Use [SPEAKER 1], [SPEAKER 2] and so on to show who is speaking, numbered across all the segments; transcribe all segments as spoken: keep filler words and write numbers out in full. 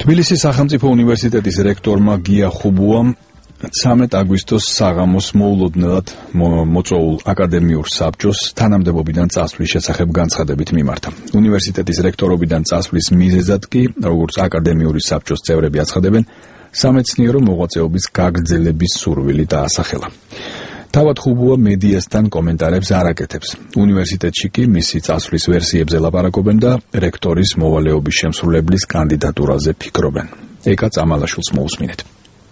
[SPEAKER 1] თბილისის სახელმწიფო უნივერსიტეტის რექტორმა გია ხუბუამ ცამეტ აგვისტოს საღამოს მოულოდნელად მოწვეულ აკადემიურ საბჭოს თანამდებობიდან წასვლის შესახებ განცხადებით მიმართა. უნივერსიტეტის რექტორობიდან წასვლის მიზეზად კი, როგორც აკადემიური საბჭოს წევრები აცხადებენ, სამეცნიერო მოღვაწეობის გაგრძელების სურვილი დაასახელა. თავად ხუბუა მედიასთან კომენტარებს არ აკეთებს. უნივერსიტეტში კი მისი წასვლის ვერსიებზე ლაპარაკობენ და რექტორის მოვალეობის შემსრულებლის კანდიდატურაზე ფიქრობენ. ეკა წამალაშვილს მოусმინეთ.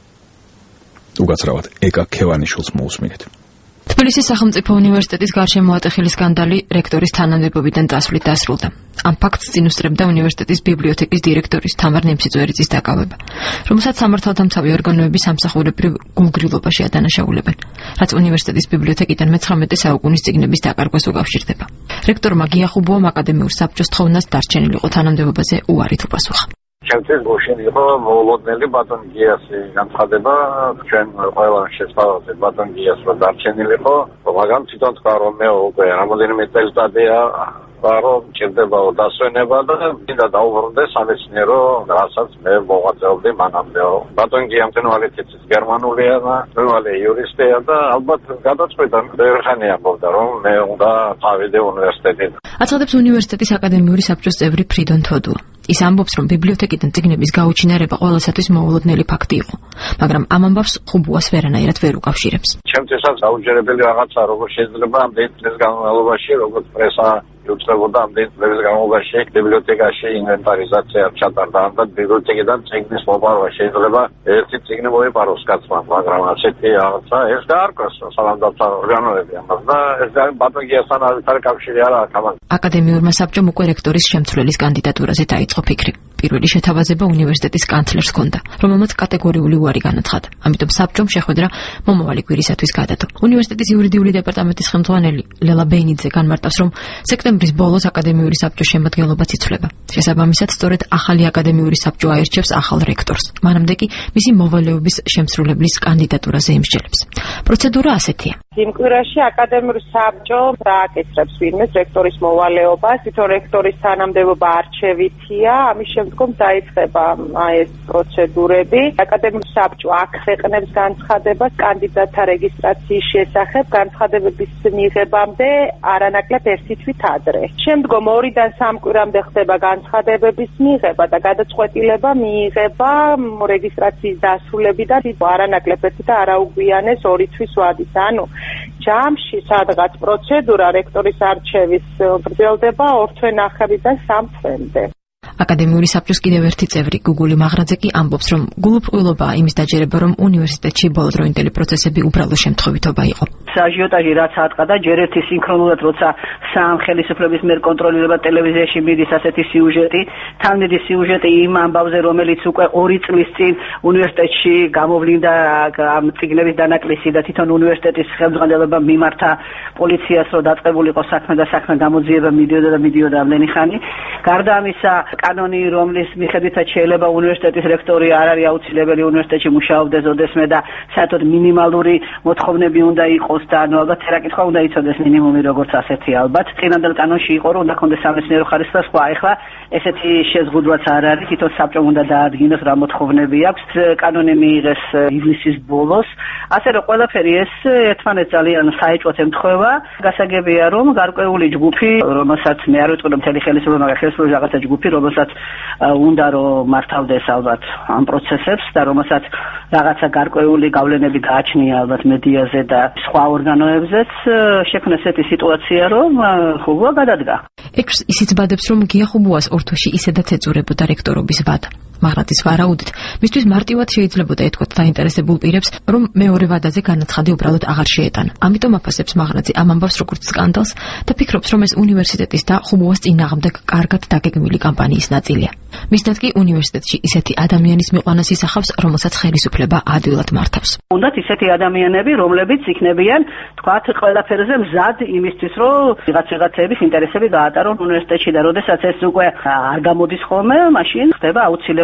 [SPEAKER 1] უგაცრავად ეკა ქევანიშვილს მოусმინეთ.
[SPEAKER 2] თბილისის სახელმწიფო უნივერსიტეტის გარშემოატეხილი სკანდალი რექტორის თანამდებობიდან წასვლით დასრულდა. ამ ფაქტს წინ უსწრებდა უნივერსიტეტის ბიბლიოთეკის დირექტორის თამარ ნემსიწვერიძის დაკავება, რომელსაც სამართალდამცავი ორგანოები სამსახურებრივ გულგრილობაში ადანაშაულებენ, რაც უნივერსიტეტის ბიბლიოთეკიდან მეცხრამეტე საუკუნის წიგნების დაკარგვას უკავშირდება. რექტორმა გია ხუბუამ აკადემიურ საბჭოს თხოვნას დარჩენილიყო თანამდებობაზე უარით უპასუხა.
[SPEAKER 3] ჩემთვის გუშინ იყო მოულოდნელი ბატონ გიასის განცხადება, ჩვენ ყველა შესთავაზე ბატონ გიას რომ დარჩენილიყო, მაგრამ თვითონ თქვა რომ მე უკვე რამოდენიმე წელიწადია რომ ჭირდებაო დასვენება და მინდა დაუბრუნდე სამეცნიერო, რასაც მე მოღვაწეობდი მანამდეო. ბატონ გია მტენვალი თითის გერმანულია და მტენვალი იურისტია და ალბათ გადაწყვეტა ერთხანი ამბობდა რომ მე უნდა წავიდე უნივერსიტეტით.
[SPEAKER 2] აცხადებს უნივერსიტეტის აკადემიური საბჭოს წევრი ფრიდონ თოდუა. ის ამბობს, რომ ბიბლიოთეკიდან წიგნების გაუჩინარება ყველასათვის მოულოდნელი ფაქტი იყო, მაგრამ ამ ამბავს ხუბუას ვერანაირად ვერ უკავშირებს.
[SPEAKER 3] ჩემთვისაც დაუჯერებელი რაღაცა, როგორ შეიძლება ამდენი წლის განმავლობაში, როგორც პრესა იუწებოდა ამდენი წლების განმავლობაში ბიბლიოთეკაში ინვენტარიზაცია ჩატარდა და ბიბლიოთეკიდან წიგნის მოპარვა შეიძლება ერთი წიგნი მოიპაროს კაცმა, მაგრამ ასეთი რაღაცა ეს გაარკვეს სამართალდამცავ ორგანოები ამას და ეს ბატონ გიასთან არ კავშირი არ აქვს ამან.
[SPEAKER 2] აკადემიურმა საბჭომ უკვე რექტორის შემცვლელის კანდიდატურაზე დაიწყო ფიქრი. პირველი შეთავაზება უნივერსიტეტის კანცლერს ჰქონდა, რომელმაც კატეგორიული უარი განაცხადა. ამიტომ საბჭომ შეხვედრა მომავალი კვირისათვის გადადო. უნივერსიტეტის იურიდიული დეპარტამენტის ხელმძღვანელი ლელა ბეინიძე განმარტავს, რომ სექტემბრის ბოლოს აკადემიური საბჭოს შემადგენლობაც იცვლება. შესაბამისად, სწორედ ახალი აკადემიური საბჭო აირჩევს ახალ რექტორს. მანამდე კი მისი მოვალეობის შემსრულებლის კანდიდატურაზე იმსჯელებს. პროცედურა ასეთია.
[SPEAKER 4] იმ კვირაში აკადემიური საბჭო დააკისრებს ვინმეს რექტორის მოვალეობას, თვითონ რექტორის თანამდებობა არჩევითია, ამის შემდგომ დაიწყება ეს პროცედურები. აკადემიური საბჭო აქვეყნებს განცხადებას კანდიდატთა რეგისტრაციის შესახებ, განცხადებების მიღებამდე არანაკლებ ერთი თვით ადრე. შემდგომ ორიდან სამ კვირამდე ხდება განცხადებების მიღება და გადაწყვეტილება მიიღება რეგისტრაციის დასრულებიდან არანაკლებ ერთი და არაუგვიანეს ორი თვის ვადის. ანუ ჯამში სადღაც პროცედურა რექტორის არჩევის გრძელდება ორ თვენახევრიდან სამ თვემდე.
[SPEAKER 2] აკადემიური საბჭოს კიდევ ერთი წევრი გუგული მაღრაძე კი ამბობს, რომ გულუბრყვილობაა იმის დაჯერება, რომ უნივერსიტეტში ბოლოდროინდელი პროცესები უბრალო შემთხვევითობა იყო.
[SPEAKER 5] აჟიოტაჟი რაც ატყდა, ჯერ ერთი სინქრონულად, როცა სამ ხელისუფლების მიერ კონტროლირება ტელევიზიაში მიდის ასეთი სიუჟეტი, თან მიდის სიუჟეტი იმ ამბავზე, რომელიც უკვე ორი წლის წინ უნივერსიტეტში გამოვლინდა ამ წიგნების დანაკლისი და თვითონ უნივერსიტეტის ხელმძღვანელობა მიმართა პოლიციას, რომ დაწყებულიყო საქმე და საქმე გამოძიება მიდიოდა და მიდიოდა ამდენი ხანი. გარდა ამისა, კანონი, რომლის მიხედვითაც შეიძლება უნივერსიტეტის რექტორი არ არის აუცილებელი უნივერსიტეტში მუშაობდეს ოდესმე და საერთოდ მინიმალური მოთხოვნები უნდა იყოს და ანუ ალბათ რა კითხვა უნდა იცოდეს მინიმუმი როგორც ასეთი ალბათ. წინანდელ კანონში იყო რომ უნდა ქონდეს სამეცნიერო ხარისხი და სხვა. ეხლა ესეთი შეზღუდვაც არ არის, თვითონ საბჭომ უნდა დაადგინოს რა მოთხოვნები აქვს. კანონი მიიღეს ივლისის ბოლოს. ასე რომ ყველაფერი ეს ერთმანეთს ძალიან საეჭვოდ ემთხვევა. გასაგებია რომ გარკვეული ჯგუფი, რომელსაც მე არ ვიტყვი რომ მთელი ხელისუფლება, მაგრამ ხელისუფლების რაღაცა ჯგუფი, რომელსაც უნდა რომ მართავდეს ალბათ ამ პროცესებს და რომელსაც რაღაცა გარკვეული გავლენები გააჩნია ალბათ მედიაზე და სხვა ორგანოებზეც, შექმნეს ესეთი სიტუაცია, რომ ხუბუა გადადგა.
[SPEAKER 2] ექვსს ისიც ბადებს, რომ გია ხუბუას ორ თვეში ისედაც ეწურებოდა რექტორობის ვადა. მაღრაძის ვარაუდით, მისთვის მარტივად შეიძლებოდა ეთქვათ დაინტერესებულ პირებს, რომ მეორე ვადაზე განაცხადი უბრალოდ აღარ შეეტანა. ამიტომ აფასებს მაღრაძე ამ ამბავს როგორც სკანდალს და ფიქრობს, რომ ეს უნივერსიტეტის და ხუბუას წინააღმდეგ კარგად დაგეგმილი კამპანიის ნაწილია. მისდაც კი უნივერსიტეტში ისეთი ადამიანის მიყვანას ისახავს, რომელსაც ხელისუფლება ადვილად მართავს.
[SPEAKER 5] უნდათ ისეთი ადამიანები, რომლებიც იქნებიან, თქვათ, ყველაფერზე მზად იმისთვის, რომ ვიღაც ვიღაცების ინტერესები გაატარონ უნივერსიტეტში და როდესაც ეს უკვე არ გამოდის ხოლმე, მაშინ ხდება აუცილებლად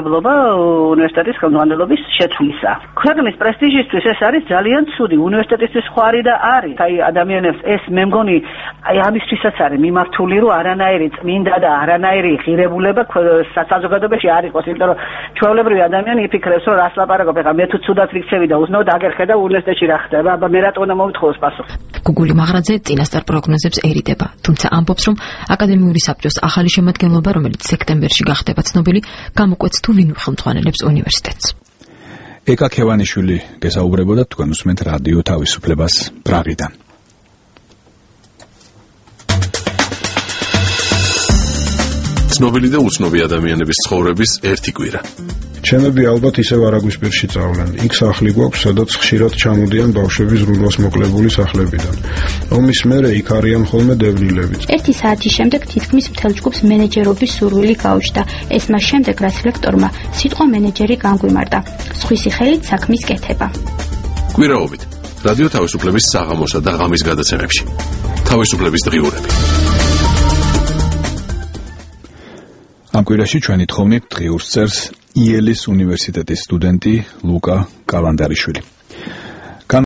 [SPEAKER 5] მანქანათმშენებლობა უნივერსიტეტის ხელმძღვანელობის შეცვლისა. ქვეყნის პრესტიჟისთვის ეს არის ძალიან ცუდი, უნივერსიტეტისთვის ხარი და არის. აი ადამიანებს ეს მე მგონი აი ამისთვისაც არის მიმართული, რომ არანაირი წმინდა და არანაირი ღირებულება საზოგადოებაში არ იყოს, იმიტომ რომ ჩვეულებრივი ადამიანი იფიქრებს, რომ რას ლაპარაკობ, ეხლა მე თუ ცუდად ვიქცევი და უზნოდ აგერხე და უნივერსიტეტში რა ხდება, აბა მე რატო უნდა მომთხოვოს პასუხი.
[SPEAKER 2] გუგული მაღრაძე წინასწარ პროგნოზებს ერიდება, თუმცა ამბობს, რომ აკადემიური საბჭოს ახალი შემადგენლობა, რომელიც სექტემბერში გახდება ცნობილი, გამოკვეთს თუ ვინ ხელმძღვანელებს უნივერსიტეტს.
[SPEAKER 1] ეკა ქევანიშვილი გესაუბრებოდა, თქვენ უსმენთ რადიო თავისუფლებას პრაღიდან.
[SPEAKER 6] ცნობილი და უცნობი ადამიანების ცხოვრების ერთი კვირა.
[SPEAKER 7] ჩემები ალბათ ისევ არაგვისპირში წავლენ. იქ სახლი გვაქვს, სადაც ხშირად ჩამოდიან ბავშვები ზრუნვას მოკლებული სახლებიდან. ომის მერე იქ არიან ხოლმე დევნილები.
[SPEAKER 8] ერთი საათის შემდეგ თითქმის მთელ ჯგუფს მენეჯერობის სურვილი გაუჩნდა. ეს მას შემდეგ, რაც ლექტორმა სიტყვა მენეჯერი განგვიმართა. სხვისი ხელით საქმის კეთება.
[SPEAKER 6] კვირაობით რადიო თავისუფლების საღამოსა და ღამის გადაცემებში. თავისუფლების დღიურები.
[SPEAKER 1] ამ კვირაში ჩვენი თხოვნით დღიურს წერს იელის უნივერსიტეტის სტუდენტი ლუკა კალანდარიშვილი.